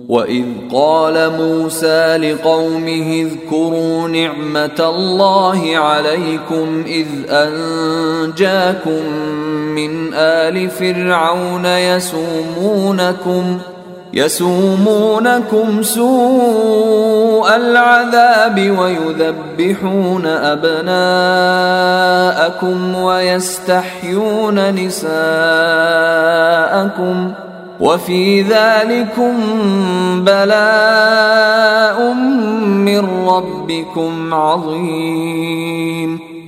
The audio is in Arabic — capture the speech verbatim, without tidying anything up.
وإذ قال موسى لقومه اذكروا نعمة الله عليكم إذ أنجاكم من آل فرعون يسومونكم يسومونكم سوء العذاب ويذبحون أبناءكم ويستحيون نساءكم وفي ذلكم بلاء من ربكم عظيم.